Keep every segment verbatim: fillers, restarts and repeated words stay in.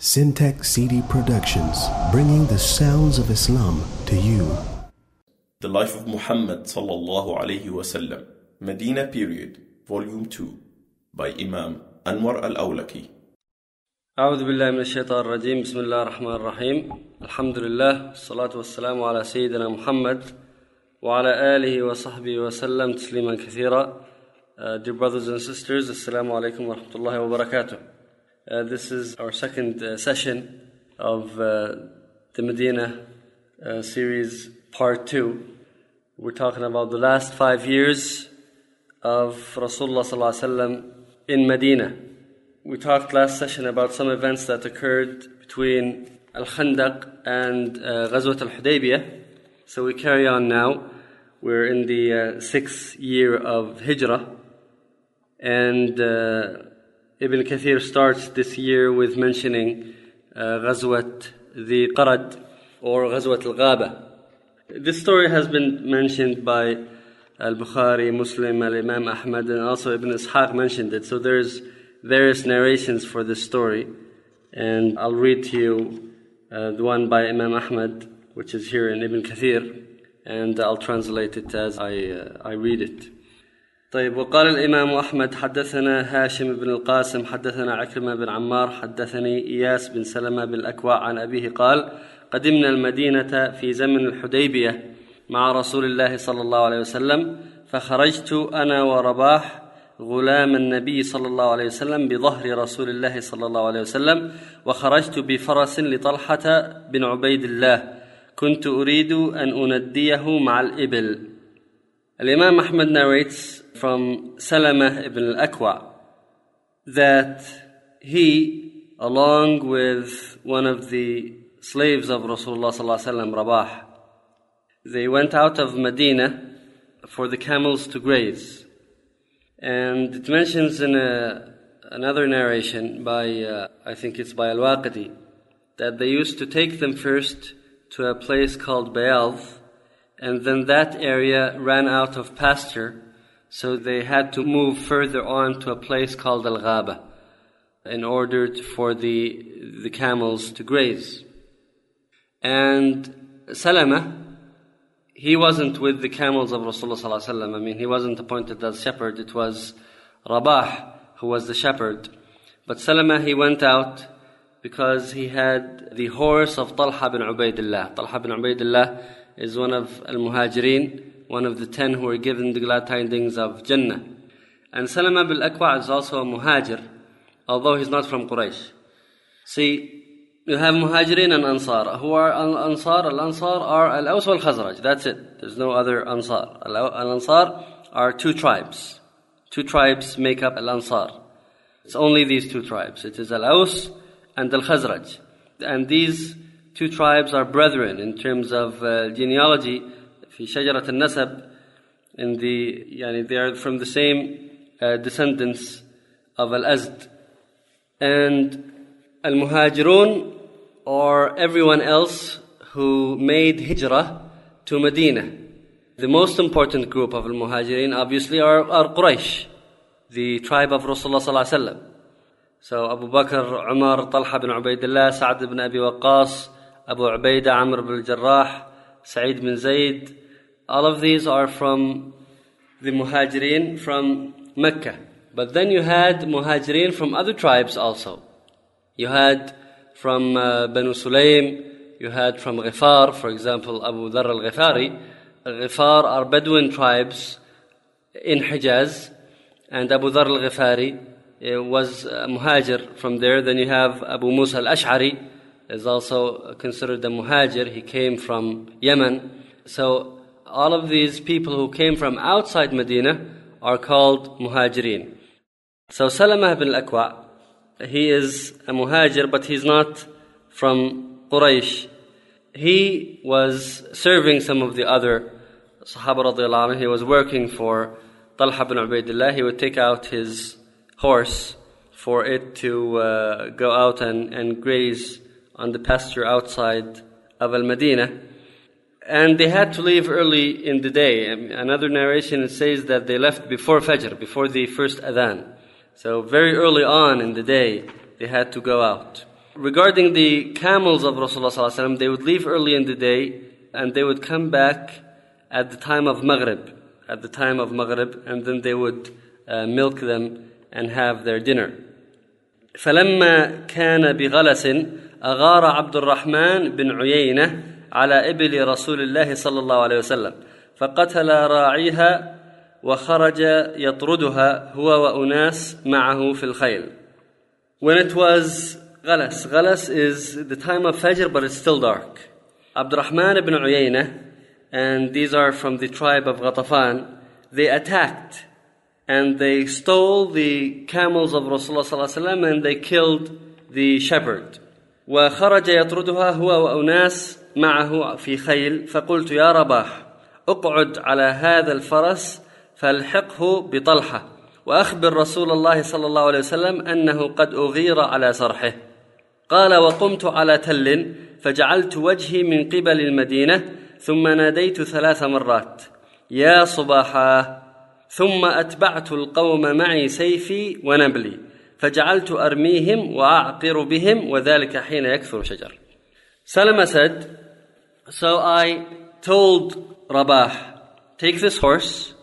Syntax C D Productions, bringing the sounds of Islam to you. The Life of Muhammad sallallahu alayhi wasallam, Medina Period, Volume two, by Imam Anwar al-Awlaki. أعوذ بالله من الشيطان الرجيم. بسم الله الرحمن الرحيم. الحمد لله والصلاة والسلام على سيدنا محمد وعلى آله وصحبه وسلم تسليما كثيرا. Uh, dear brothers and sisters, Assalamu alaikum wa rahmatullahi wa barakatuh. Uh, this is our second uh, session of uh, the Medina uh, series, part two. We're talking about the last five years of Rasulullah sallallahu alaihi wasallam in Medina. We talked last session about some events that occurred between Al-Khandaq and uh, Ghazwat al-Hudaybiyah. So we carry on now. We're in the uh, sixth year of Hijrah. And uh, Ibn Kathir starts this year with mentioning uh, Ghazwat the Qarad or Ghazwat al-Ghaba. This story has been mentioned by Al-Bukhari, Muslim, Al-Imam Ahmad, and also Ibn Ishaq mentioned it. So there's various narrations for this story. And I'll read to you uh, the one by Imam Ahmad, which is here in Ibn Kathir, and I'll translate it as I, uh, I read it. طيب. وقال الإمام أحمد حدثنا هاشم بن القاسم حدثنا عكرمة بن عمار حدثني إياس بن سلمة بالأكوع عن أبيه قال قدمنا المدينة في زمن الحديبية مع رسول الله صلى الله عليه وسلم فخرجت أنا ورباح غلام النبي صلى الله عليه وسلم بظهر رسول الله صلى الله عليه وسلم وخرجت بفرس لطلحة بن عبيد الله كنت أريد أن أنديه مع الإبل. Al-Imam Ahmad narrates from Salama ibn al-Akwa that he, along with one of the slaves of Rasulullah sallallahu alaihi wasallam, Rabah, they went out of Medina for the camels to graze. And it mentions in a, another narration by, uh, I think it's by Al-Waqidi, that they used to take them first to a place called Bayadh, and then that area ran out of pasture, so they had to move further on to a place called Al-Ghaba in order to, for the the camels to graze. And Salama, he wasn't with the camels of Rasulullah sallallahu alaihi wasallam. I mean, he wasn't appointed as shepherd. It was Rabah who was the shepherd. But Salama, he went out because he had the horse of Talha bin Ubaidillah. Talha bin Ubaidillah is one of Al-Muhajirin, one of the ten who were given the glad tidings of Jannah. And Salama bil Akwa is also a Muhajir, although he's not from Quraysh. See, you have Muhajirin and Ansar. Who are Al-Ansar? Al-Ansar are Al-Aws wal-Khazraj. That's it. There's no other Ansar. Al-Ansar are two tribes. Two tribes make up Al-Ansar. It's only these two tribes. It is Al-Aws and Al-Khazraj. And these two tribes are brethren in terms of uh, genealogy. في شجرة النسب, in the, يعني they are from the same uh, descendants of Al-Azd. And Al-Muhajirun, or everyone else who made Hijrah to Medina. The most important group of Al-Muhajirin obviously are, are Quraysh, the tribe of Rasulullah sallallahu alaihi wasallam. So Abu Bakr, Umar, Talha bin Ubaidillah, Sa'd bin Abi Waqqas, Abu Ubaidah, Amr bin Jarrah, Sa'id bin Zayd, all of these are from the Muhajirin from Mecca. But then you had Muhajirin from other tribes also. You had from uh, Banu Sulaym, you had from Ghifar, for example, Abu Dharr al-Ghifari. Ghifar are Bedouin tribes in Hijaz, and Abu Dharr al-Ghifari uh, was a Muhajir from there. Then you have Abu Musa al-Ash'ari, is also considered a Muhajir. He came from Yemen. So all of these people who came from outside Medina are called Muhajirin. So Salama ibn al-Akwa, he is a Muhajir, but he's not from Quraysh. He was serving some of the other Sahaba radiallahu anhu. He was working for Talha bin Ubaidillah. He would take out his horse for it to uh, go out and, and graze on the pasture outside of Al-Madinah. And they had to leave early in the day. Another narration, it says that they left before Fajr, before the first Adhan. So very early on in the day, they had to go out. Regarding the camels of Rasulullah sallallahu alaihi wasallam, they would leave early in the day and they would come back at the time of Maghrib, at the time of Maghrib, and then they would uh, milk them and have their dinner. فلما كان بغلس أغار عبد الرحمن بن عيينة على إبل رسول الله صلى الله عليه وسلم فقتل راعيها وخرج يطردها هو وأناس معه في الخيل. When it was Ghalas, Ghalas is the time of Fajr, but it's still dark. Abdurrahman ibn Uyayna, and these are from the tribe of Ghatafan, they attacked and they stole the camels of Rasulullah sallallahu alaihi wasallam and they killed the shepherd. وخرج يطردها هو وأناس معه في خيل فقلت يا رباح اقعد على هذا الفرس فالحقه بطلحة وأخبر رسول الله صلى الله عليه وسلم أنه قد أغير على سرحه. قال وقمت على تل فجعلت وجهي من قبل المدينة ثم ناديت ثلاث مرات يا صباحا ثم أتبعت القوم معي سيفي ونبلي فجعلت أرميهم وأعقر بهم وذلك حين يكثر شجر. Salama said, so I told Rabah, take this horse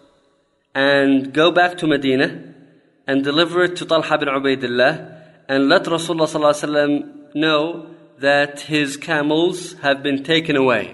and go back to Medina and deliver it to Talha bin Ubaidillah and let Rasulullah sallallahu alaihi wasallam know that his camels have been taken away.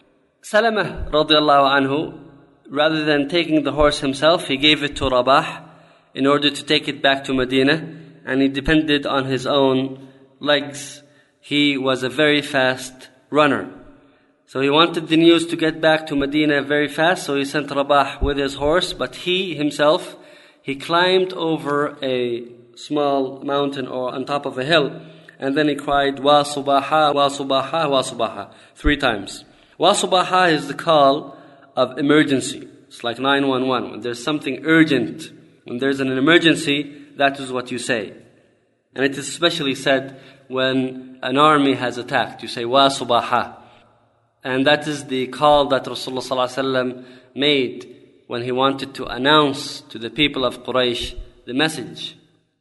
Salama radiallahu anhu, rather than taking the horse himself, he gave it to Rabah in order to take it back to Medina, and he depended on his own legs. He was a very fast runner. So he wanted the news to get back to Medina very fast, so he sent Rabah with his horse, but he himself, he climbed over a small mountain or on top of a hill, and then he cried, Wa Subaha, Wa Subaha, Wa Subaha, three times. Wa Subaha is the call of emergency. It's like nine one one. When there's something urgent, when there's an emergency, that is what you say. And it is especially said when an army has attacked. You say, Wa Subaha. And that is the call that Rasulullah sallallahu alaihi wasallam made when he wanted to announce to the people of Quraysh the message.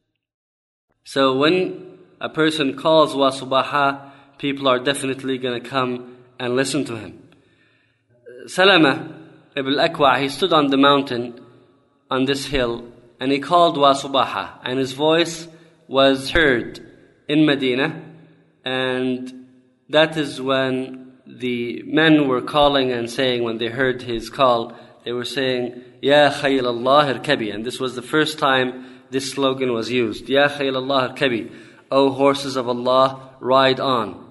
So when a person calls Wa Subaha, people are definitely going to come and listen to him. Salama ibn al-Akwa, he stood on the mountain on this hill and he called Wa Subaha, and his voice was heard in Medina, and that is when the men were calling and saying, when they heard his call, they were saying, Ya Khayl Allah irkabi, and this was the first time this slogan was used. Ya Khayl Allah irkabi, O horses of Allah, ride on.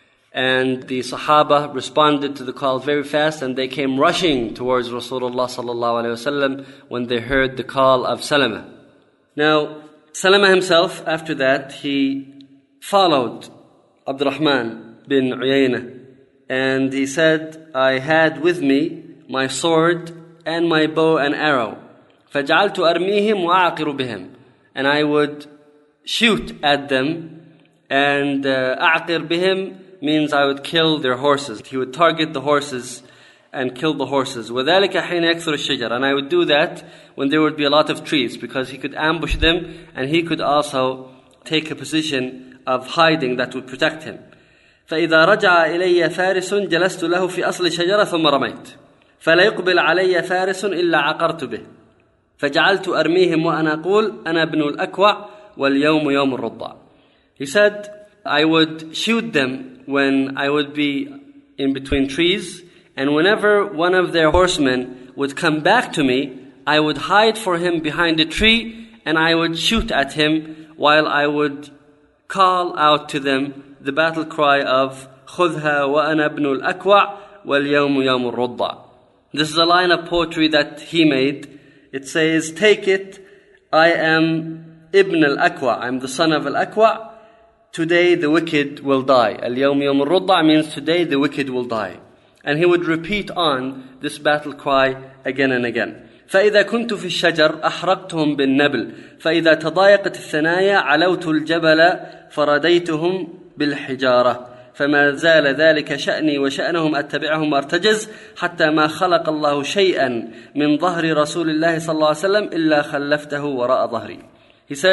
And the Sahaba responded to the call very fast, and they came rushing towards Rasulullah sallallahu alaihi wasallam when they heard the call of Salama. Now, Salama himself, after that, he followed Abdurrahman bin Uyayna, and he said, I had with me my sword and my bow and arrow. فَجَعَلْتُ أَرْمِيهِمْ وَأَعْقِرُ بِهِمْ, and I would shoot at them, and uh, أَعْقِرْ بِهِمْ means I would kill their horses. He would target the horses and kill the horses. وَذَلِكَ حِينَ يَكْثُرُ الشَّجَرَ, and I would do that when there would be a lot of trees, because he could ambush them and he could also take a position of hiding that would protect him. فإذا رجع إلي فارس جلست له في أصل شجرة ثم رميت فلا يقبل علي فارس إلا عقرت به فجعلت أرميهم وأنا أقول أنا ابن الأكوع واليوم يوم الرضع. He said, I would shoot them when I would be in between trees, and whenever one of their horsemen would come back to me, I would hide for him behind a tree and I would shoot at him while I would call out to them the battle cry of خُذْهَا وَأَنَا ابْنُ الْأَكْوَعِ وَالْيَوْمُ يَوْمُ الرُّضَّعِ. This is a line of poetry that he made. It says, take it, I am Ibn al-Akwa, I'm the son of al-Akwa. Today the wicked will die. Al-Yawm Yawm al-Rudda means today the wicked will die. And he would repeat on this battle cry again and again. فإذا كنت في الشجر أحرقتهم بالنبل فإذا تضايقت الثنايا علوت الجبل فرديتهم بالحجارة فما زال ذلك شأني وشأنهم أتبعهم وارتجز حتى ما خلق الله شيئا من ظهر رسول الله صلى الله عليه وسلم إلا خلفته وراء ظهري. He said,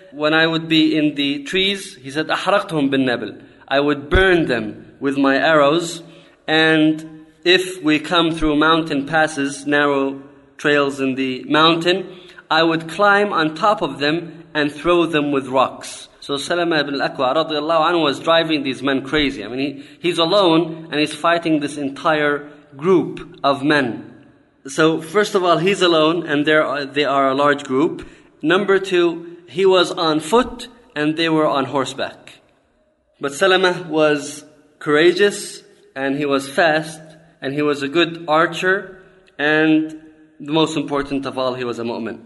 when I would be in the trees, he said, أحرقتهم بالنبل. I would burn them with my arrows, and if we come through mountain passes, narrow trails in the mountain, I would climb on top of them and throw them with rocks. So Salama ibn al-Akwa radiallahu anhu was driving these men crazy. I mean, he, he's alone and he's fighting this entire group of men. So first of all, he's alone and are, they are a large group. Number two, he was on foot and they were on horseback. But Salama was courageous and he was fast and he was a good archer, and the most important of all, he was a mu'min.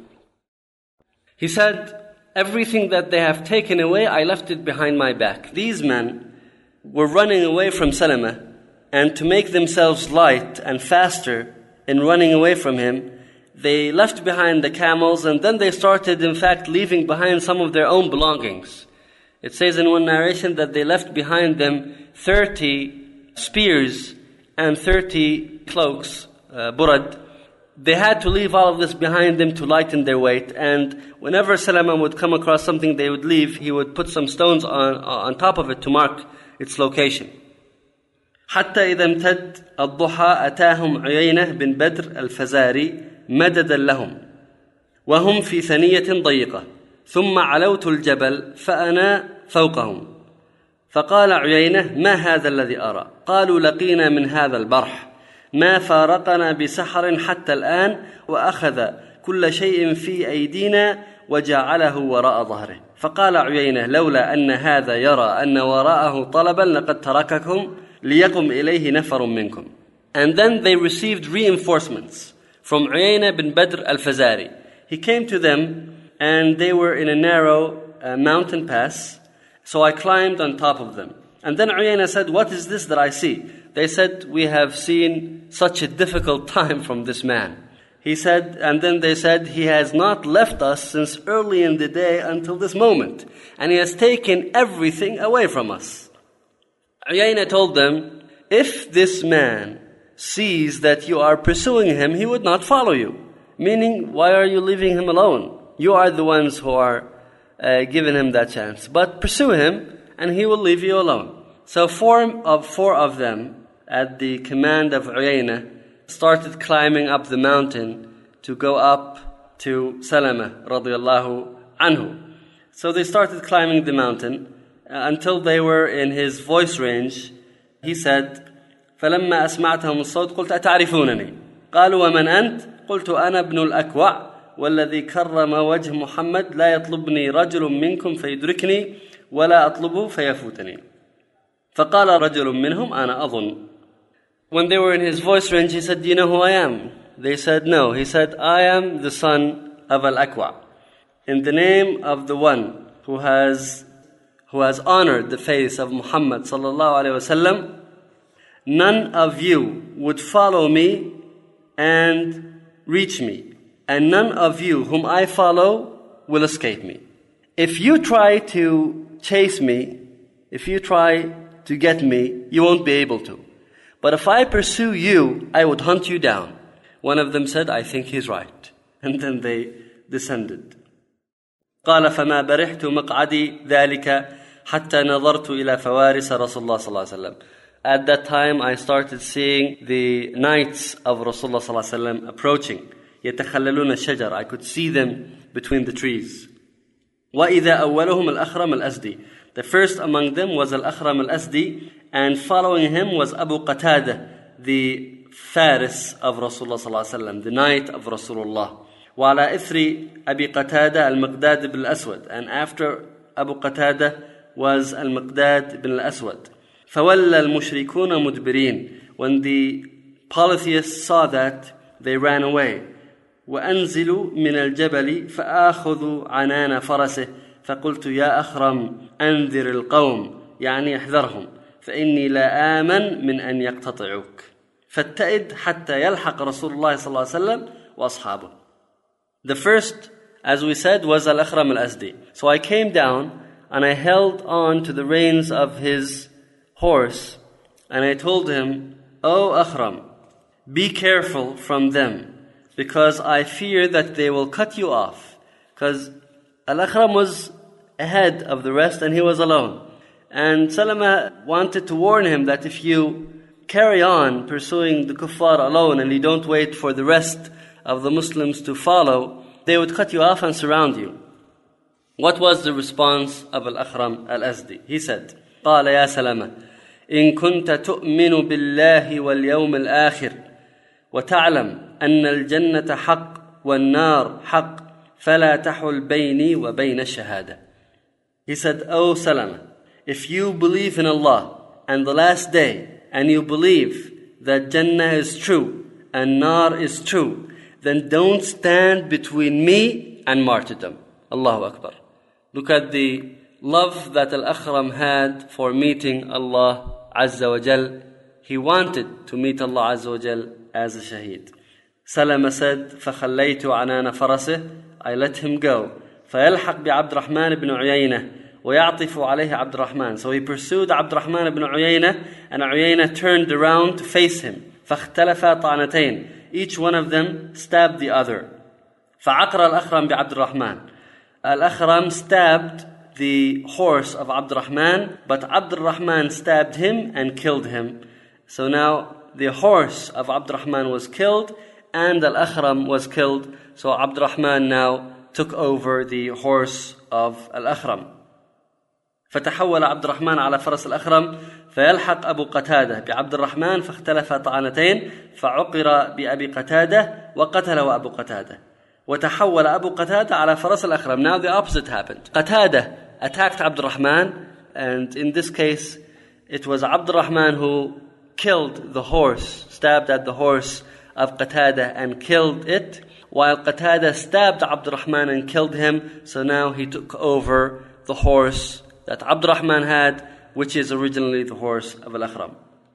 He said, everything that they have taken away, I left it behind my back. These men were running away from Salama, and to make themselves light and faster in running away from him, they left behind the camels, and then they started, in fact, leaving behind some of their own belongings. It says in one narration that they left behind them thirty spears and thirty cloaks, uh, burad. They had to leave all of this behind them to lighten their weight. And whenever Salama would come across something they would leave, he would put some stones on, on top of it to mark its location. حتى إذا امتد الضحى أتاهم عيينة بن بدر الفزاري مددا لهم وهم في ثنية ضيقة ثم علوت الجبل فأنا فوقهم فقال عيينة ما هذا الذي أرى قالوا لقينا من هذا البرح ما فارقنا بسحر حتى الآن وأخذ كل شيء في أيدينا وجعله وراء ظهره فقال عيينة لولا أن هذا يرى أن وراءه طلبا لقد ترككم ليقم إليه نفر منكم. And then they received reinforcements from Uyayna bin Badr al-Fazari. He came to them and they were in a narrow uh, mountain pass, so I climbed on top of them. And then Uyayna said, what is this that I see? They said, we have seen such a difficult time from this man. He said, and then they said, he has not left us since early in the day until this moment. And he has taken everything away from us. Uyayna told them, if this man sees that you are pursuing him, he would not follow you. Meaning, why are you leaving him alone? You are the ones who are uh, giving him that chance. But pursue him, and he will leave you alone. So four of, four of them, at the command of Uyayna, started climbing up the mountain to go up to Salama radiallahu anhu. So they started climbing the mountain uh, until they were in his voice range. He said, فَلَمَّا أَسْمَعْتَهُمُ الصَّوْتِ قُلْتَ أَتَعْرِفُونَنِي قَالُوا وَمَنْ أَنْتَ قُلْتُ أَنَا ابْنُ الْأَكْوَعِ وَالَّذِي كَرَّمَ وَجْهُ مُحَمَّدٍ لَا يَطْلُبْنِي رَجُلٌ مِّنْكُمْ فَيُدْرِكْنِي وَلَا أَطْلُبُهُ فَيَفُوتَنِي فَقَالَ رَجُلٌ مِّنْهُمْ أَنَا أَظُنُ. When they were in his voice range, he said, do you know who I am? They said, no. He said, I am the son of Al-Akwa. In the name of the one who has who has honored the face of Muhammad sallallahu alaihi wasallam, none of you would follow me and reach me, and none of you whom I follow will escape me. If you try to chase me, if you try to get me, you won't be able to. But if I pursue you, I would hunt you down. One of them said, I think he's right. And then they descended. قال فما برحت مقعدي ذلك حتى نظرت إلى فوارس رسول الله صلى الله عليه وسلم. At that time, I started seeing the knights of Rasulullah صلى الله عليه وسلم approaching. يتخللون الشجر. I could see them between the trees. وإذا أولهم الأخرم الأسدي. The first among them was Al-Akhram al-Asdi, and following him was Abu Qatada, the Faris of Rasulullah sallallahu alaihi wasallam, the knight of Rasulullah. وعلى إثر أبي قتادة المقداد بن الأسود, and after Abu Qatada was Al-Miqdad bin al-Aswad. فولى المشركون مدبرين. When the polytheists saw that, they ran away. وأنزلوا من الجبل فآخذوا عنان فرسه فقلت يا أخرم أنذر القوم يعني احذرهم فإني لا آمن من أن يقتطعوك فاتئد حتى يلحق رسول الله صلى الله عليه وسلم وأصحابه. The first, as we said, was Al-Akhram al-Asdi. So I came down and I held on to the reins of his horse and I told him, O Akhram, be careful from them because I fear that they will cut you off. Because Al-Akhram was ahead of the rest and he was alone. And Salama wanted to warn him that if you carry on pursuing the kuffar alone and you don't wait for the rest of the Muslims to follow, they would cut you off and surround you. What was the response of Al-Akhram Al-Azdi? He said, قال يا سلامة إن كنت تؤمن بالله واليوم الآخر وتعلم أن الجنة حق والنار حق فلا تحل بيني وبين الشهادة. He said, O Salama, if you believe in Allah and the last day, and you believe that Jannah is true and Nar is true, then don't stand between me and martyrdom. Allahu Akbar. Look at the love that Al-Akhram had for meeting Allah Azza wa Jal. He wanted to meet Allah Azza wa Jal as a shaheed. Salama said, فَخَلَّيْتُ عَنَانَ فَرَسِهِ I let him go. فَيَلْحَقْ بِعَبْدِ الرَّحْمَنِ بْنُ عُيَيْنَةِ وَيَعْطِفُ عَلَيْهِ عَبْدُ الرَّحْمَنِ So he pursued Abd al-Rahman ibn Uyayna, and Uyayna turned around to face him. فَاخْتَلَفَا طَعْنَتَيْنِ Each one of them stabbed the other. فَعَقْرَ الْأَخْرَمْ بِعَبْدِ الرَّحْمَنِ Al-Akhram stabbed the horse of Abd al-Rahman, but Abd al-Rahman stabbed him and killed him. So now the horse of Abd al-Rahman was killed and Al-Akhram was killed. So Abd al-Rahman now took over the horse of Al-Akhram. فتحول عبد الرحمن على فرس الأخرم فيلحق أبو قتادة بعبد الرحمن فاختلف طعنتين فعقر بأبي قتادة وقتله أبو قتادة وتحول أبو قتادة على فرس الأخرم. Now the opposite happened. Qatada attacked Abd al-Rahman, and in this case it was Abd al-Rahman who killed the horse, stabbed at the horse of Qatada and killed it, while Qatada stabbed Abd al-Rahman and killed him. So now he took over the horse that Abd al-Rahman had, which is originally the horse of Al-Akhram.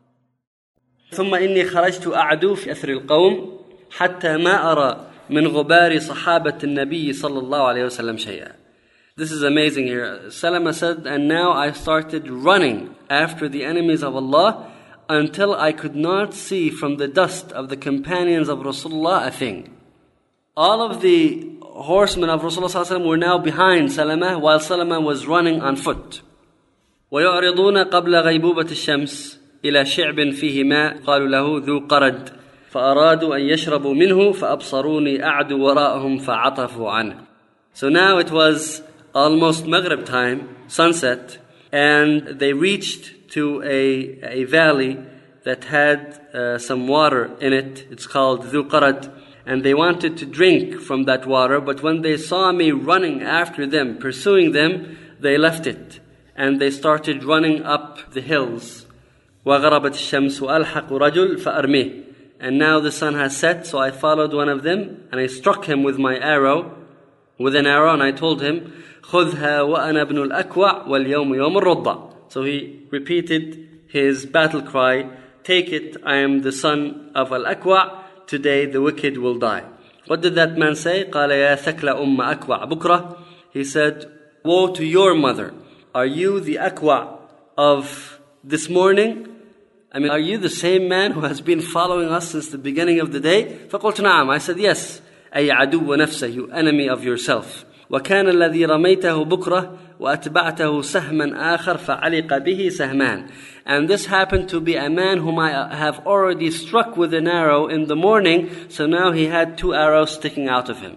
ثم إني خرجت أعدو في أثر القوم حتى ما أرى من غبار صحابة النبي صلى الله عليه وسلم شيئا. This is amazing here. Salama said, and now I started running after the enemies of Allah until I could not see from the dust of the companions of Rasulullah a thing. All of the horsemen of Rasulullah were now behind Salama, while Salama was running on foot. ويعرضون قبل غيبوبة الشمس إلى شعب فيه ماء قالوا له ذو قرد فأرادوا أن يشربوا منه فأبصروني أعدو وراءهم فعطفوا عنه. So now it was almost Maghrib time, sunset, and they reached to a, a valley that had uh, some water in it. It's called ذو قرد. And they wanted to drink from that water, but when they saw me running after them, pursuing them, they left it. And they started running up the hills. وَغَرَبَتِ الشَّمْسُ أَلْحَقُ رَجُلْ فَأَرْمِهِ And now the sun has set, so I followed one of them, and I struck him with my arrow, with an arrow, and I told him, خُذْهَا وَأَنَا بْنُ الْأَكْوَعِ وَالْيَوْمُ يَوْمُ الرُّضَّةِ So he repeated his battle cry, take it, I am the son of Al-Akwa', today the wicked will die. What did that man say? قال يا ثكل أم أكوع بكرة. He said, woe to your mother. Are you the Akwa of this morning? I mean, are you the same man who has been following us since the beginning of the day? فقلت نعم. I said, yes. أي عدو نفسه, you enemy of yourself. وكان الذي رميته بكرة وأتبعته سهما آخر فعلق به سهمان. And this happened to be a man whom I have already struck with an arrow in the morning, so now he had two arrows sticking out of him.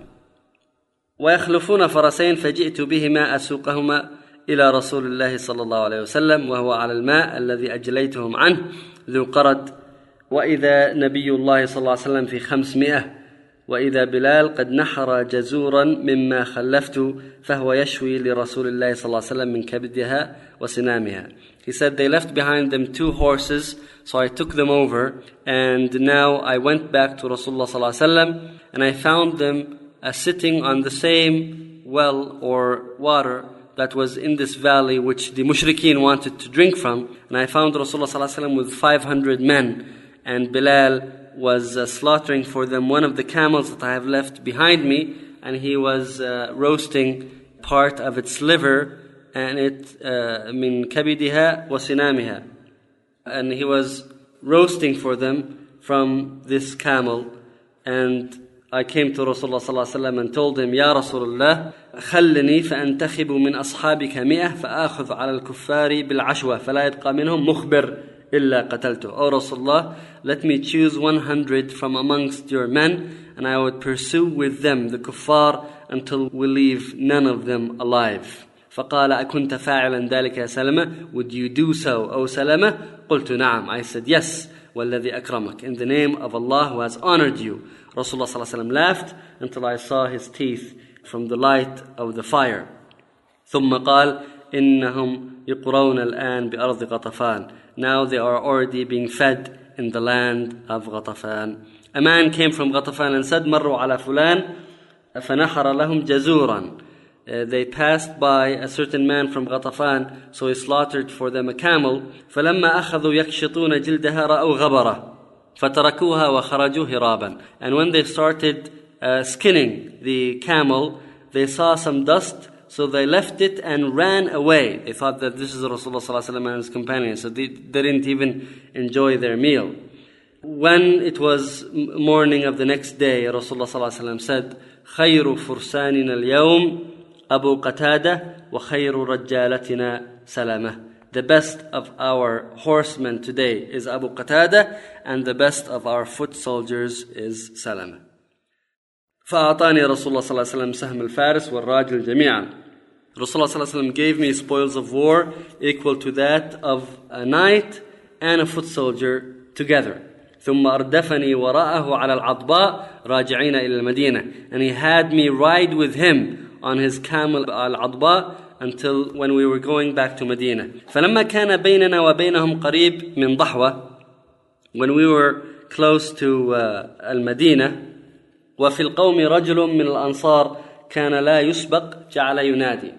ويخلفون فرسين فجئت بهما أسوقهما إلى رسول الله صلى الله عليه وسلم وهو على الماء الذي أجليتهم عنه ذو قرد وإذا نبي الله صلى الله عليه وسلم في خمسمائة وإذا بلال قد نحر جزورا مما خلفت فهو يشوي لرسول الله صلى الله عليه وسلم من كبدها وسنامها. He said they left behind them two horses, so I took them over, and now I went back to Rasulullah صلى الله عليه وسلم, and I found them uh, sitting on the same well or water that was in this valley which the mushrikeen wanted to drink from. And I found Rasulullah صلى الله عليه وسلم with five hundred men, and Bilal was uh, slaughtering for them one of the camels that I have left behind me, and he was uh, roasting part of its liver, and it uh, min kabidiha wa sinamiha, and he was roasting for them from this camel, and I came to Rasulullah sallallahu alaihi wasallam and told him, Ya Rasulullah, خلني فأنتخب من أصحابك مئة فآخذ على الكفار بالعشوة فلا يبقى منهم مخبر إلا قتلته. O Rasulullah, let me choose one hundred from amongst your men and I would pursue with them the kuffar until we leave none of them alive. فقال أكنت فاعلا ذلك يا سلمة? Would you do so, O Salama? قلت نعم. I said yes. والذي أكرمك, in the name of Allah who has honored you. Rasulullah sallallahu alaihi wasallam laughed until I saw his teeth from the light of the fire. ثم قال إنهم يقرون الآن بأرض غطفان. Now they are already being fed in the land of Ghatafan. A man came from Ghatafan and said, مروا على فلان فنحر لهم جزورا. Uh, they passed by a certain man from Ghatafan, so he slaughtered for them a camel. فلما أخذوا يكشطون جلدها رأوا غبرة فتركوها وخرجوا هرابا. And when they started uh, skinning the camel, they saw some dust, so they left it and ran away. They thought that this is Rasulullah sallallahu alaihi wasallam and his companions, so they, they didn't even enjoy their meal. When it was morning of the next day, Rasulullah sallallahu alaihi wasallam said, خير فرساننا اليوم أبو قتادة وخير رجالتنا سلامة. The best of our horsemen today is Abu Qatada, and the best of our foot soldiers is Salama. فأعطاني رسول الله صلى الله عليه وسلم سهم الفارس والراجل جميعا. Rasulullah صلى الله عليه وسلم gave me spoils of war equal to that of a knight and a foot soldier together. ثم أردفني وراءه على العضباء راجعين إلى المدينة. And he had me ride with him on his camel al-Adba until when we were going back to Medina. فلما كان بيننا وبينهم قريب من ضحوة, when we were close to uh, al-Medina, وفي القوم رجل من الأنصار كان لا يسبق جعل ينادي.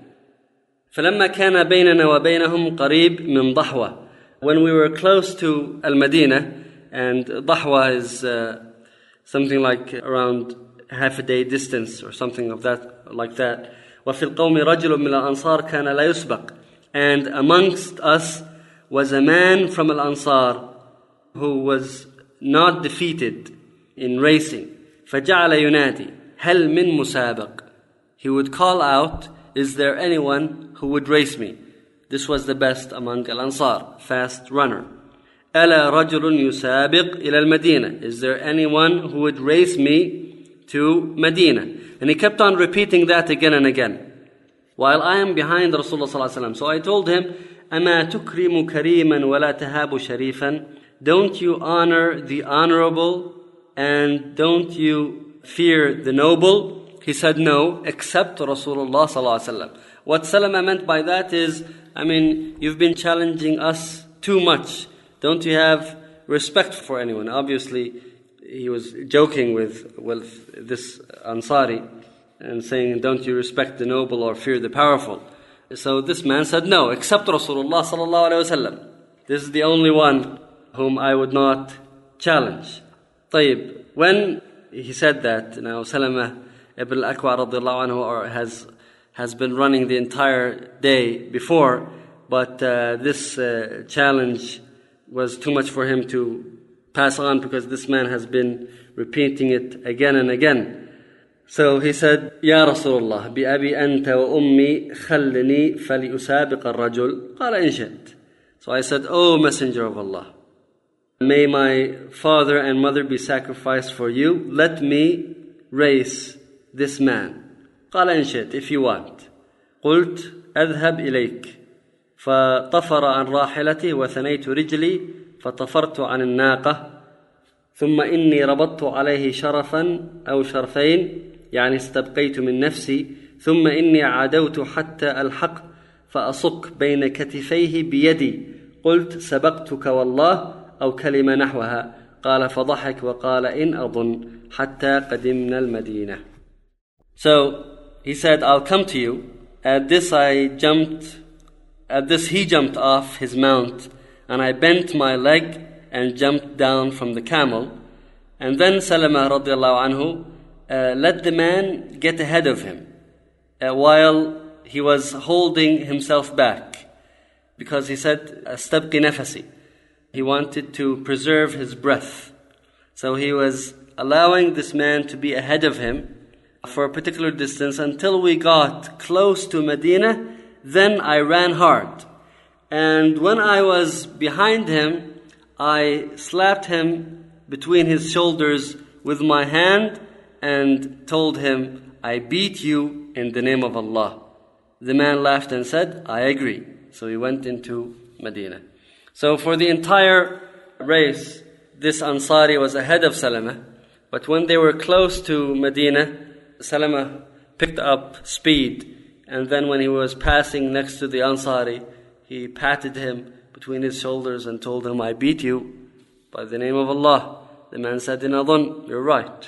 فلما كان بيننا وبينهم قريب من ضحوة, when we were close to al-Medina, and Dahwa is uh, something like around half a day distance or something of that, like that. وَفِي الْقَوْمِ رَجُلٌ مِّنَ الْأَنصَارِ كَانَ لَا يُسْبَقُ. And amongst us was a man from Al-Ansar who was not defeated in racing. فَجَعَلَ يُنَادِي هَلْ مِن مُسَابِقٍ. He would call out, is there anyone who would race me? This was the best among Al-Ansar, fast runner. أَلَا رَجُلٌ يُسَابِقْ إِلَى الْمَدِينَةِ. Is there anyone who would race me to Medina? And he kept on repeating that again and again, while I am behind Rasulullah sallallahu alaihi wasallam. So I told him, أَمَا تُكْرِمُ كَرِيمًا وَلَا تَهَابُ شَرِيفًا. Don't you honor the honorable and don't you fear the noble? He said, no, except Rasulullah sallallahu alaihi wasallam. What Salama meant by that is, I mean, you've been challenging us too much. Don't you have respect for anyone? Obviously, he was joking with, with this Ansari and saying, don't you respect the noble or fear the powerful? So this man said, no, except Rasulullah sallallahu alaihi wasallam. This is the only one whom I would not challenge. طيب, when he said that, now Salama ibn al-Akwa radiallahu anhu has, has been running the entire day before, but uh, this uh, challenge was too much for him to pass on because this man has been repeating it again and again. So he said, Ya Rasulullah, بأبي أنت وأمي خلني فلأسابق الرجل قال إن شئت. So I said, O Messenger of Allah, may my father and mother be sacrificed for you. Let me race this man. قال إن شئت, if you want. قلت أذهب إليك. فطفر عن راحلته وثنيت رجلي فطفرت عن الناقة ثم إني ربطت عليه شرفا أو شرفين يعني استبقيت من نفسي ثم إني عدوت حتى ألحق فأصك بين كتفيه بيدي قلت سبقتك والله أو كلمة نحوها قال فضحك وقال إن أظن حتى قدمنا المدينة. So he said, I'll come to you. At this I jumped At this he jumped off his mount, and I bent my leg and jumped down from the camel. And then Salama radiallahu anhu uh, let the man get ahead of him uh, while he was holding himself back, because he said, "Astabqi nafasi." He wanted to preserve his breath. So he was allowing this man to be ahead of him for a particular distance until we got close to Medina. Then I ran hard. And when I was behind him, I slapped him between his shoulders with my hand and told him, I beat you in the name of Allah. The man laughed and said, I agree. So he went into Medina. So for the entire race, this Ansari was ahead of Salama. But when they were close to Medina, Salama picked up speed. And then when he was passing next to the Ansari, he patted him between his shoulders and told him, I beat you by the name of Allah. The man said, In adhan, you're right.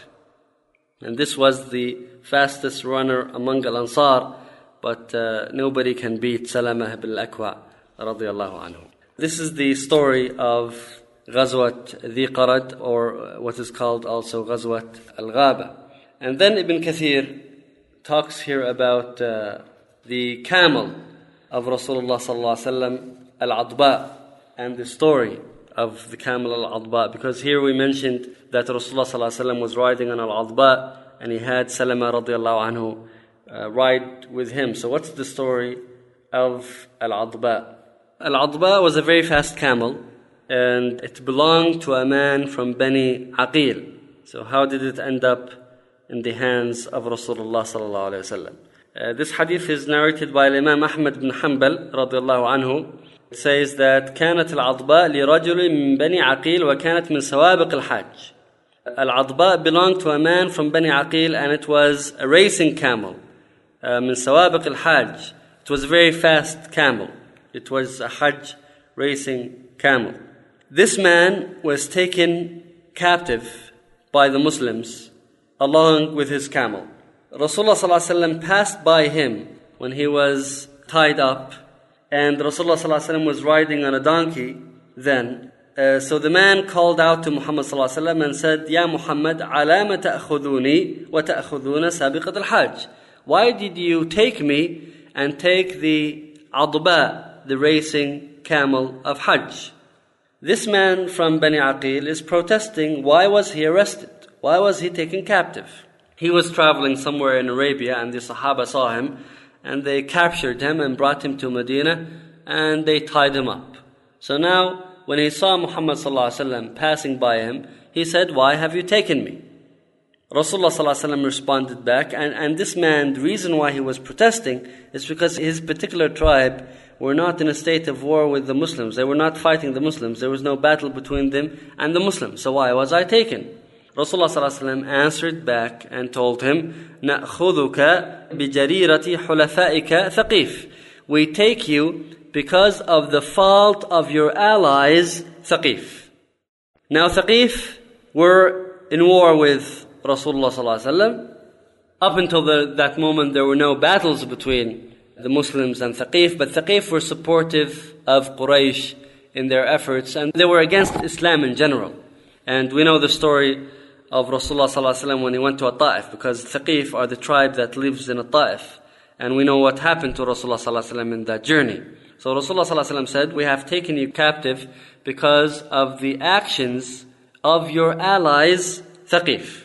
And this was the fastest runner among Al-Ansar, but uh, nobody can beat Salama ibn al-Akwa radiyallahu anhu. This is the story of Ghazwat Dhi Qarad, or what is called also Ghazwat Al-Ghaba. And then Ibn Kathir talks here about uh, the camel of Rasulullah sallallahu alaihi wasallam, Al-Adba, and the story of the camel Al-Adba, because here we mentioned that Rasulullah sallallahu alaihi wasallam was riding on Al-Adba and he had Salama radiallahu anhu uh, ride with him. So what's the story of Al-Adba? Al-Adba was a very fast camel, and it belonged to a man from Bani Aqil. So how did it end up in the hands of Rasulullah sallallahu alaihi wasallam? Uh, this hadith is narrated by Imam Ahmad bin Hanbal radiallahu anhu. It says that كانت العضباء لرجل من بني عقيل وكانت من سوابق الحج. Al-Adba belonged to a man from Bani Aqil, and it was a racing camel. Uh, من سوابق الحج. It was a very fast camel. It was a Hajj racing camel. This man was taken captive by the Muslims along with his camel. Rasulullah sallallahu alaihi wasallam passed by him when he was tied up, and Rasulullah sallallahu alaihi wasallam was riding on a donkey then. Uh, so the man called out to Muhammad sallallahu alaihi wasallam and said, Ya Muhammad, alama ta'khuduni wa ta'khuduna sabiqat al-hajj. Why did you take me and take the Adba, the racing camel of Hajj? This man from Bani Aqil is protesting, why was he arrested? Why was he taken captive? He was traveling somewhere in Arabia, and the Sahaba saw him, and they captured him and brought him to Medina, and they tied him up. So now, when he saw Muhammad sallallahu alaihi wasallam passing by him, he said, why have you taken me? Rasulullah sallallahu alaihi wasallam responded back, and, and this man, the reason why he was protesting is because his particular tribe were not in a state of war with the Muslims. They were not fighting the Muslims. There was no battle between them and the Muslims. So why was I taken? Rasulullah sallallahu alaihi wasallam answered back and told him, نَأْخُذُكَ بِجَرِيرَةِ حُلَفَائِكَ ثَقِيفٍ. We take you because of the fault of your allies, Thaqif. Now Thaqif were in war with Rasulullah sallallahu alaihi wasallam. Up until the, that moment there were no battles between the Muslims and Thaqif, but Thaqif were supportive of Quraysh in their efforts, and they were against Islam in general. And we know the story of Rasulullah sallallahu alaihi wasallam when he went to At-Ta'if, because Thaqif are the tribe that lives in At-Ta'if. And we know what happened to Rasulullah sallallahu alaihi wasallam in that journey. So Rasulullah sallallahu alaihi wasallam said, we have taken you captive because of the actions of your allies, Thaqif.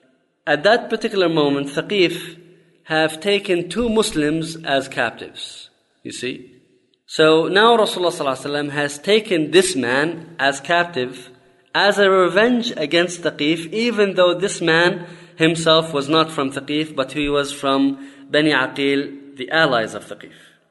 At that particular moment, Thaqif have taken two Muslims as captives. You see? So now Rasulullah sallallahu alaihi wasallam has taken this man as captive as a revenge against Thaqif, even though this man himself was not from Thaqif, but he was from Bani Aqil, the allies of Thaqif.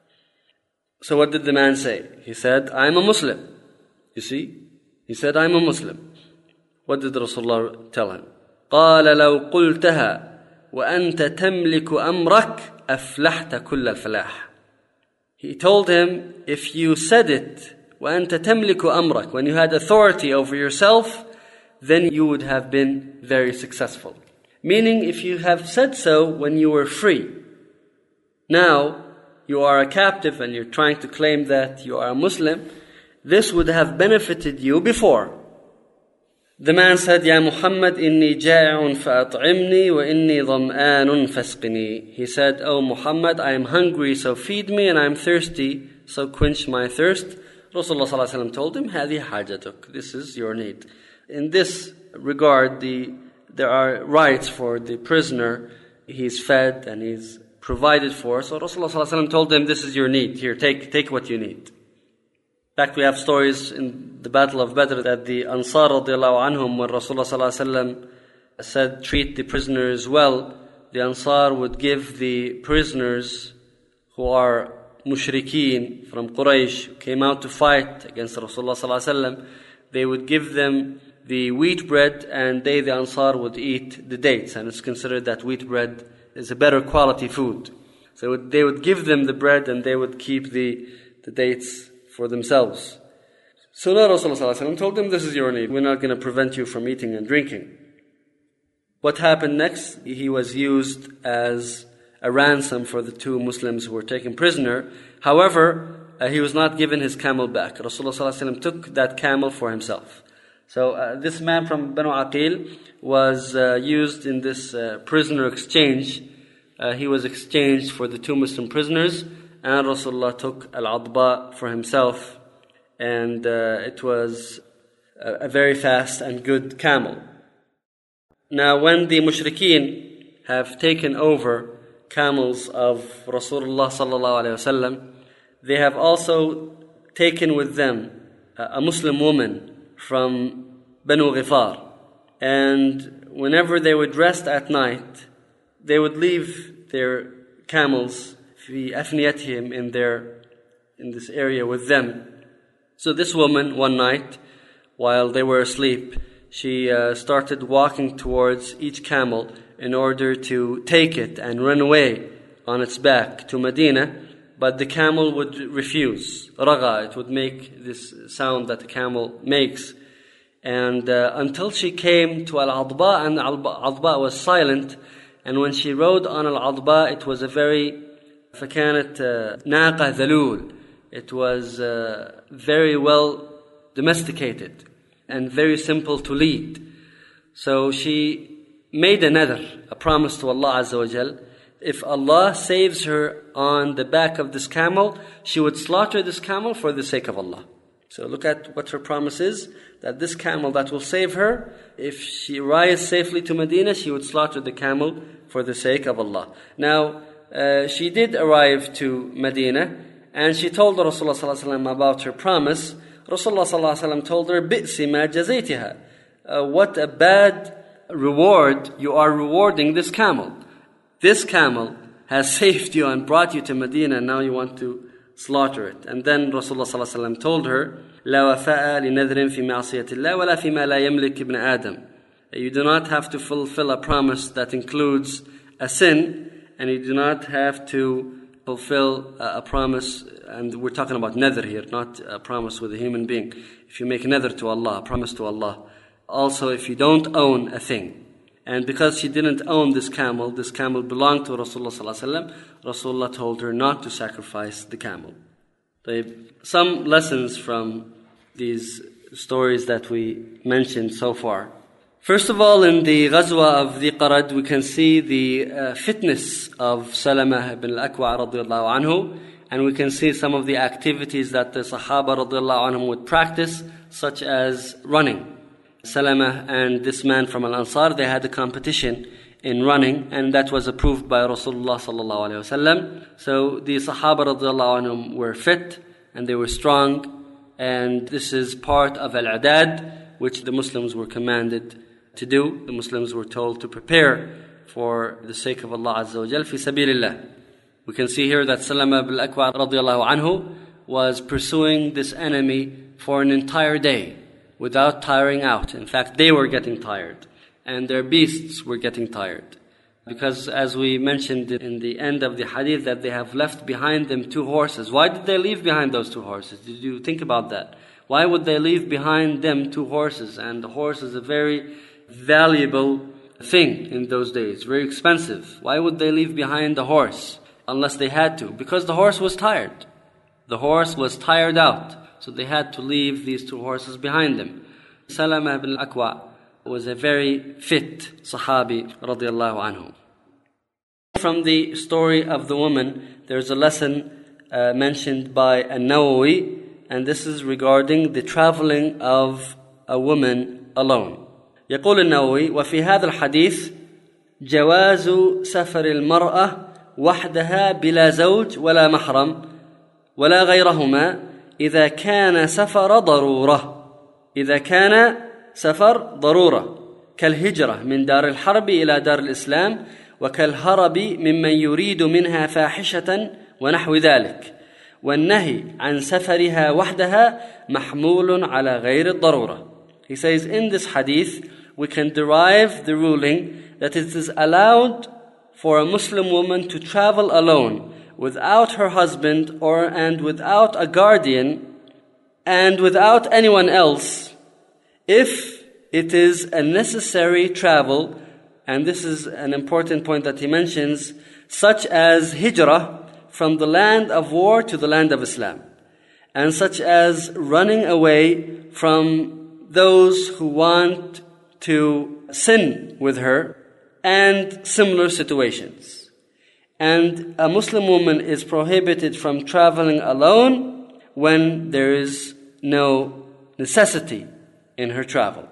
So what did the man say? He said, I am a Muslim. You see? He said, I am a Muslim. What did Rasulullah tell him? قال لو قلتها وأنت تملك أمرك أفلحت كل الفلاح. He told him, if you said it, وأنت تملك أمرك, when you had authority over yourself, then you would have been very successful. Meaning, if you have said so when you were free, now you are a captive and you're trying to claim that you are a Muslim, this would have benefited you before. The man said, Ya Muhammad, inni ja'un fa'at'imni wa inni dham'anun fasqini. He said, Oh Muhammad, I am hungry, so feed me, and I am thirsty, so quench my thirst. Rasulullah sallallahu alaihi wasallam told him, Hadi hajatuk, this is your need. In this regard, the there are rights for the prisoner. He's fed and he's provided for. So Rasulullah sallallahu alaihi wasallam told them, this is your need. Here, take take what you need. In fact, we have stories in the Battle of Badr that the Ansar radiallahu anhum, when Rasulullah sallallahu alaihi wasallam said, treat the prisoners well, the Ansar would give the prisoners who are mushrikeen from Quraysh, who came out to fight against Rasulullah sallallahu alaihi wasallam, they would give them the wheat bread, and they, the Ansar, would eat the dates. And it's considered that wheat bread is a better quality food. So they would give them the bread and they would keep the, the dates for themselves. So now Rasulullah told them, this is your need. We're not going to prevent you from eating and drinking. What happened next? He was used as a ransom for the two Muslims who were taken prisoner. However, uh, he was not given his camel back. Rasulullah took that camel for himself. So uh, this man from Banu Aqil was uh, used in this uh, prisoner exchange. Uh, he was exchanged for the two Muslim prisoners, and Rasulullah took Al-Adba for himself, and uh, it was a, a very fast and good camel. Now when the mushrikeen have taken over camels of Rasulullah sallallahu alaihi wasallam, they have also taken with them a, a Muslim woman from Banu Ghifar. And whenever they would rest at night, they would leave their camels fi afniyatihim, in their in this area with them. So this woman, one night, while they were asleep, she uh, started walking towards each camel in order to take it and run away on its back to Medina. But the camel would refuse. Raga, it would make this sound that the camel makes. And uh, until she came to Al-Adba, and Al-Adba was silent. And when she rode on Al-Adba, it was a very فكانت ناقة ذلول. It was uh, very well domesticated and very simple to lead. So she made a nadr, a promise to Allah Azza wa Jal. If Allah saves her on the back of this camel, she would slaughter this camel for the sake of Allah. So look at what her promise is, that this camel that will save her, if she arrives safely to Medina, she would slaughter the camel for the sake of Allah. Now, uh, she did arrive to Medina, and she told Rasulullah sallallahu alaihi wasallam about her promise. Rasulullah sallallahu alaihi wasallam told her, "Bi'si ma jazaytiha." Uh, what a bad reward you are rewarding this camel. This camel has saved you and brought you to Medina, and now you want to slaughter it. And then Rasulullah sallallahu alaihi wasallam told her, "La wafa'a li nadhrin fi ma'siyatillah wa la fi ma la yamlik ibn Adam." You do not have to fulfill a promise that includes a sin, and you do not have to fulfill a promise, and we're talking about nadhr here, not a promise with a human being. If you make a nadhr to Allah, a promise to Allah. Also, if you don't own a thing. And because she didn't own this camel, this camel belonged to Rasulullah sallallahu alaihi wasallam, Rasulullah told her not to sacrifice the camel. Some lessons from these stories that we mentioned so far. First of all, in the Ghazwa of Dhi Qarad, we can see the uh, fitness of Salamah ibn al-Akwa radiallahu anhu, and we can see some of the activities that the Sahaba radiallahu anhum would practice, such as running. Salamah and this man from Al-Ansar, they had a competition in running, and that was approved by Rasulullah sallallahu alaihi wasallam. So the Sahaba radiallahu anhum were fit, and they were strong, and this is part of Al-Adad, which the Muslims were commanded to do. The Muslims were told to prepare for the sake of Allah Azza wa Jal fi sabilillah. We can see here that Salamah ibn al-Akwa radiallahu anhu was pursuing this enemy for an entire day without tiring out. In fact, they were getting tired, and their beasts were getting tired. Because as we mentioned in the end of the hadith, that they have left behind them two horses. Why did they leave behind those two horses? Did you think about that? Why would they leave behind them two horses? And the horse is a very valuable thing in those days, very expensive. Why would they leave behind the horse unless they had to? Because the horse was tired. The horse was tired out, so they had to leave these two horses behind them. Salamah ibn al-Akwa was a very fit Sahabi radiallahu anhu. From the story of the woman, there's a lesson uh, mentioned by An-Nawawi, and this is regarding the traveling of a woman alone. يقول النووي: وفي هذا الحديث جواز سفر المرأة وحدها بلا زوج ولا محرم ولا غيرهما إذا كان سفر ضرورة إذا كان سفر ضرورة كالهجرة من دار الحرب إلى دار الإسلام وكالهرب ممن يريد منها فاحشة ونحو ذلك. والنهي عن سفرها وحدها محمول على غير الضرورة. He says, in this hadith we can derive the ruling that it is allowed for a Muslim woman to travel alone without her husband or and without a guardian and without anyone else if it is a necessary travel, and this is an important point that he mentions, such as hijrah from the land of war to the land of Islam, and such as running away from those who want to sin with her, and similar situations. And a Muslim woman is prohibited from traveling alone when there is no necessity in her travel.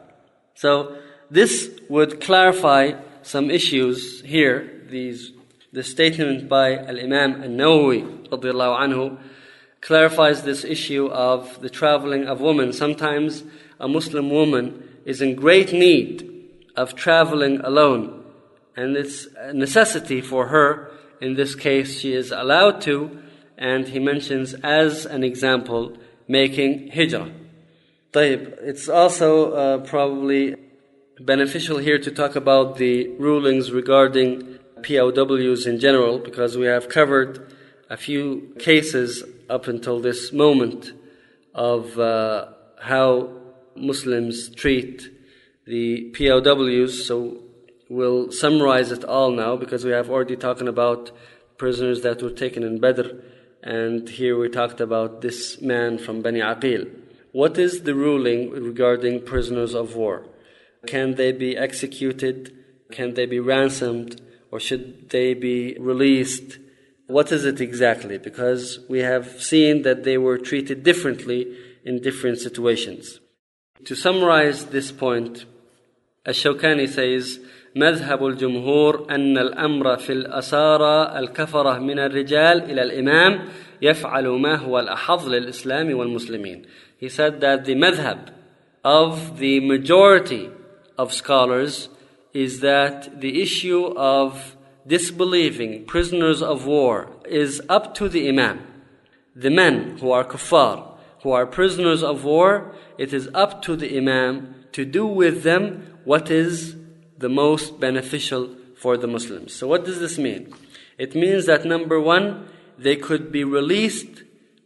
So this would clarify some issues here. These, the statement by Al-Imam An-Nawawi radiyallahu anhu clarifies this issue of the traveling of women. Sometimes a Muslim woman is in great need of traveling alone, and it's a necessity for her. In this case, she is allowed to, and he mentions as an example making hijrah. طيب, it's also uh, probably beneficial here to talk about the rulings regarding P O Ws in general, because we have covered a few cases up until this moment of uh, how Muslims treat the P O Ws. So we'll summarize it all now, because we have already talked about prisoners that were taken in Badr, and here we talked about this man from Bani Aqil. What is the ruling regarding prisoners of war? Can they be executed? Can they be ransomed? Or should they be released? What is it exactly? Because we have seen that they were treated differently in different situations. To summarize this point, Ash-Shawkani says, مذهب الجمهور أن الأمر في الأسارى الكفرة من الرجال إلى الإمام يفعل ما هو الأحظ للإسلام والمسلمين. He said that the madhab of the majority of scholars is that the issue of disbelieving prisoners of war is up to the imam. The men who are kuffar, who are prisoners of war, it is up to the imam to do with them what is the most beneficial for the Muslims. So what does this mean? It means that number one, they could be released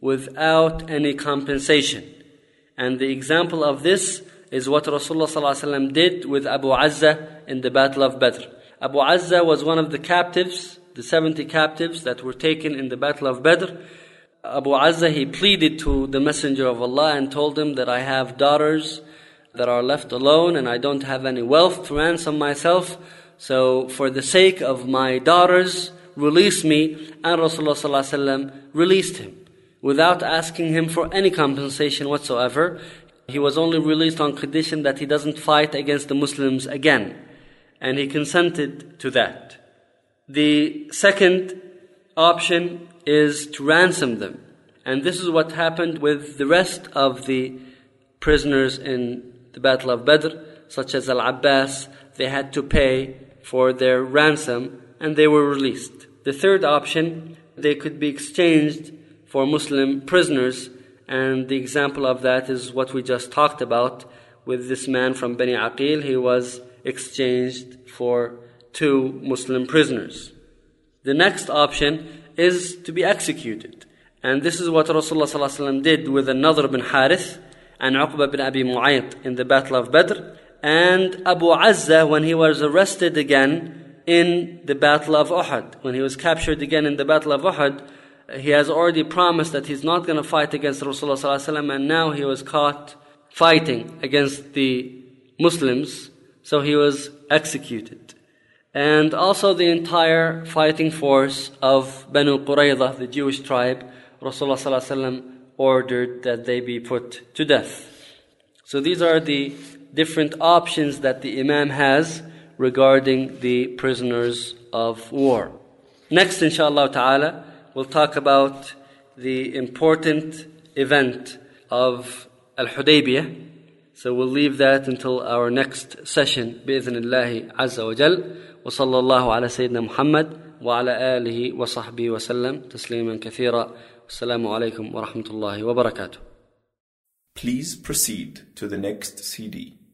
without any compensation. And the example of this is what Rasulullah sallallahu alaihi wasallam did with Abu Azza in the Battle of Badr. Abu Azza was one of the captives, the seventy captives that were taken in the Battle of Badr. Abu Azza, he pleaded to the Messenger of Allah and told him that I have daughters that are left alone and I don't have any wealth to ransom myself. So for the sake of my daughters, release me. And Rasulullah sallallahu alaihi wasallam released him without asking him for any compensation whatsoever. He was only released on condition that he doesn't fight against the Muslims again. And he consented to that. The second option is to ransom them. And this is what happened with the rest of the prisoners in the Battle of Badr, such as Al-Abbas. They had to pay for their ransom and they were released. The third option, they could be exchanged for Muslim prisoners, and the example of that is what we just talked about with this man from Bani Aqil. He was exchanged for two Muslim prisoners. The next option is to be executed, and this is what Rasulullah sallallahu alaihi wasallam did with An-Nadhr bin Harith and Uqba bin Abi Mu'ayt in the Battle of Badr, and Abu Azza when he was arrested again in the Battle of Uhud. When he was captured again in the Battle of Uhud, he has already promised that he's not going to fight against Rasulullah sallallahu alaihi wasallam, and now he was caught fighting against the Muslims, so he was executed. And also the entire fighting force of Banu Qurayza, the Jewish tribe, Rasulullah sallallahu alaihi wasallam ordered that they be put to death. So these are the different options that the Imam has regarding the prisoners of war. Next, inshallah ta'ala, we'll talk about the important event of Al-Hudaybiyah. So we'll leave that until our next session, بإذن الله عز وجل. وصلى الله على سيدنا محمد وعلى آله وصحبه وسلم تسليما كثيرا. والسلام عليكم ورحمة الله وبركاته. Please proceed to the next C D.